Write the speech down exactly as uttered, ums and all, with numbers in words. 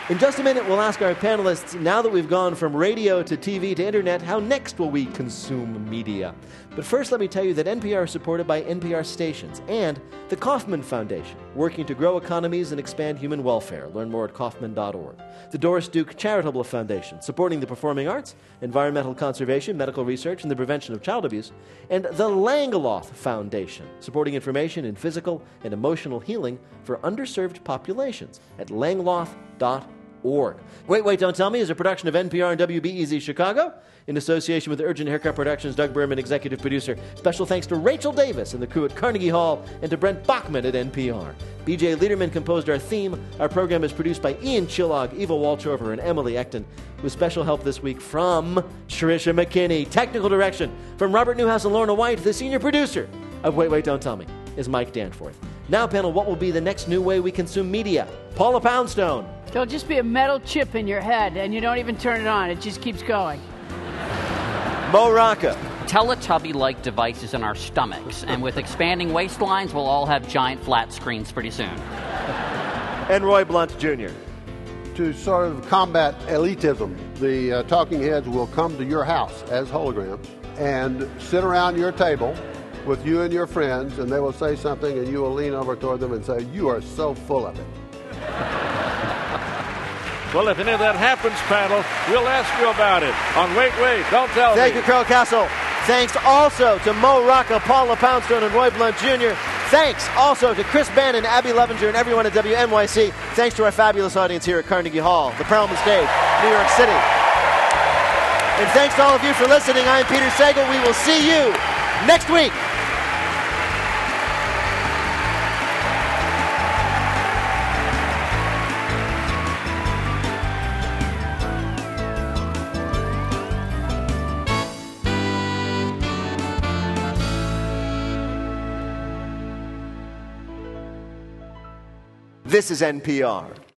In just a minute, we'll ask our panelists, now that we've gone from radio to T V to internet, how next will we consume media? But first, let me tell you that N P R is supported by N P R stations and the Kauffman Foundation, working to grow economies and expand human welfare. Learn more at Kauffman dot org. The Doris Duke Charitable Foundation, supporting the performing arts, environmental conservation, medical research, and the prevention of child abuse. And the Langeloth Foundation, supporting information in physical and emotional healing for underserved populations at Langeloth dot org. Wait, Wait, Don't Tell Me is a production of N P R and W B E Z Chicago in association with Urgent Haircut Productions, Doug Berman, executive producer. Special thanks to Rachel Davis and the crew at Carnegie Hall and to Brent Bachman at N P R. B J Liederman composed our theme. Our program is produced by Ian Chillog, Eva Walchover, and Emily Ecton, with special help this week from Tricia McKinney. Technical direction from Robert Newhouse and Lorna White. The senior producer of Wait, Wait, Don't Tell Me is Mike Danforth. Now, panel, what will be the next new way we consume media? Paula Poundstone. There'll just be a metal chip in your head, and you don't even turn it on. It just keeps going. Mo Rocca. Teletubby-like devices in our stomachs, and with expanding waistlines, we'll all have giant flat screens pretty soon. And Roy Blunt Junior To sort of combat elitism, the uh, talking heads will come to your house as holograms and sit around your table with you and your friends, and they will say something, and you will lean over toward them and say, "You are so full of it." Well, if any of that happens, panel, we'll ask you about it on Wait, Wait, Don't Tell Me. Thank you, Carol Castle. Thanks also to Mo Rocca, Paula Poundstone, and Roy Blunt Junior Thanks also to Chris Bannon, Abby Levenger, and everyone at W N Y C. Thanks to our fabulous audience here at Carnegie Hall, the Perelman Stage, New York City. And thanks to all of you for listening. I'm Peter Sagal. We will see you next week. This is N P R.